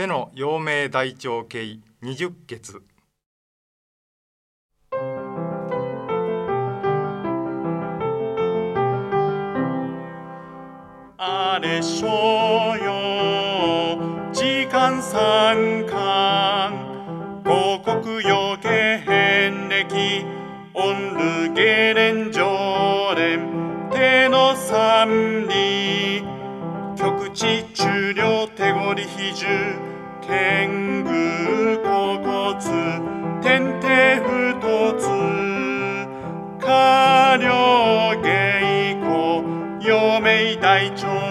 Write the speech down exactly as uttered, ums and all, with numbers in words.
手の陽明大腸経二十穴。 あれしょよ時間三巻五穀よけ遍歴オンルゲレン常連手の三里極地中量手ごり比重剣具甲骨天手不突下領芸妓陽明大腸